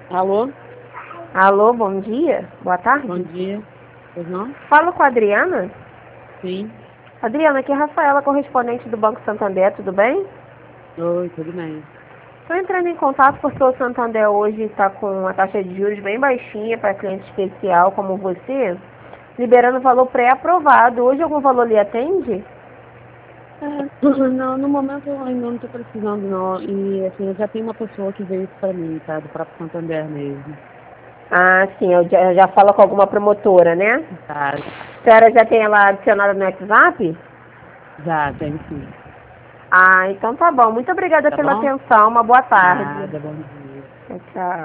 Alô? Alô, bom dia. Boa tarde. Bom dia. Pois não? Falo com a Adriana. Sim. Adriana, aqui é a Rafaela, correspondente do Banco Santander, tudo bem? Oi, tudo bem. Estou entrando em contato porque o Santander hoje está com a taxa de juros bem baixinha para cliente especial como você, liberando valor pré-aprovado. Hoje algum valor lhe atende? Não, no momento eu ainda não estou precisando, não. E assim, eu já tenho uma pessoa que veio isso para mim, tá? Do próprio Santander mesmo. Ah, sim, eu já falo com alguma promotora, né? Tá, A senhora já tem ela adicionada no WhatsApp? já, tem sim. Ah, então tá bom. Muito obrigada Tá pela bom? atenção. Uma boa tarde. Nada, bom dia. Tchau, tchau.